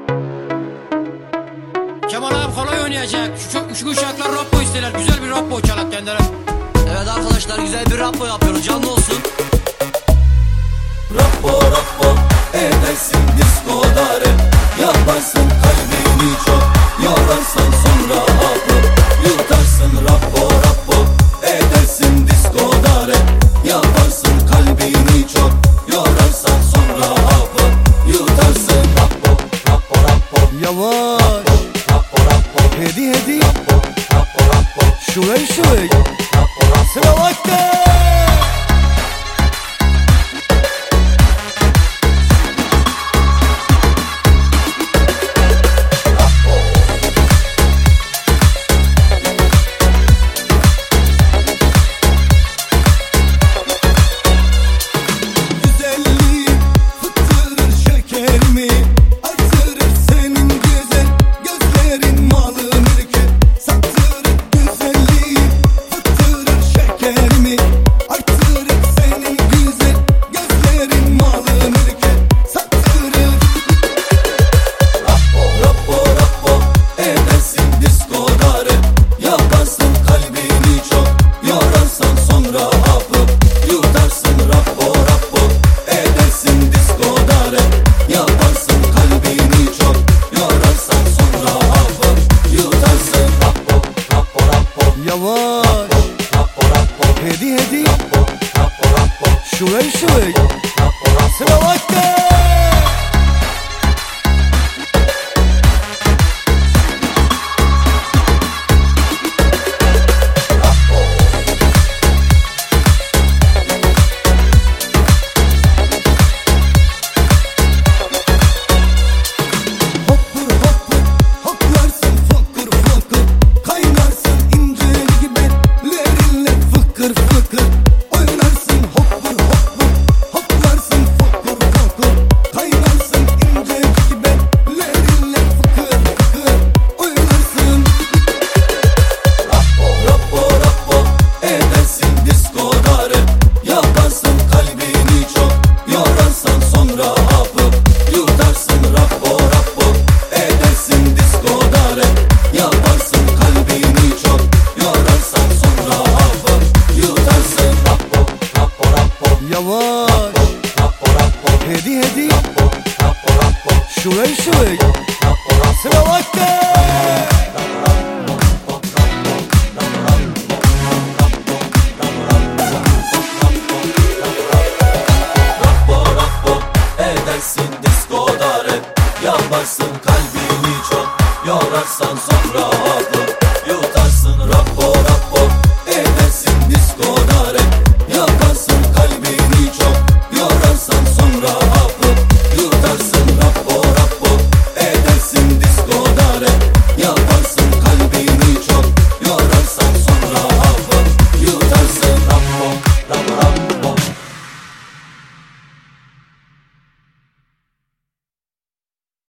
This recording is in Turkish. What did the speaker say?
Kemal abi kolay oynayacak. Şu uşaklar rappo isterler. Güzel bir rappo çalak kendileri. Evet arkadaşlar, güzel bir rappo yapıyoruz. Canlı olsun. Rappo rappo edersin diskoda rap. Yaparsın kalbini çok, yorarsan sonra hapı yutarsın. Rappo rappo edersin diskoda rap. Yaparsın kalbini çok, yorarsan sonra hapı yutarsın. Rappo rappo rappo Yavaş rappo rappo hedi hedi rappo rappo rappo şurayı şurayı rappo rappo. sıra vakti. Yavaş hedi hedi şurayı şurayı sıra vakti. Yavaş hedi hedi şurayı şurayı sıra vakti. Rappo rappo edersin diskoda rap. Yaparsın kalbini çok, yorarsan sonra hapı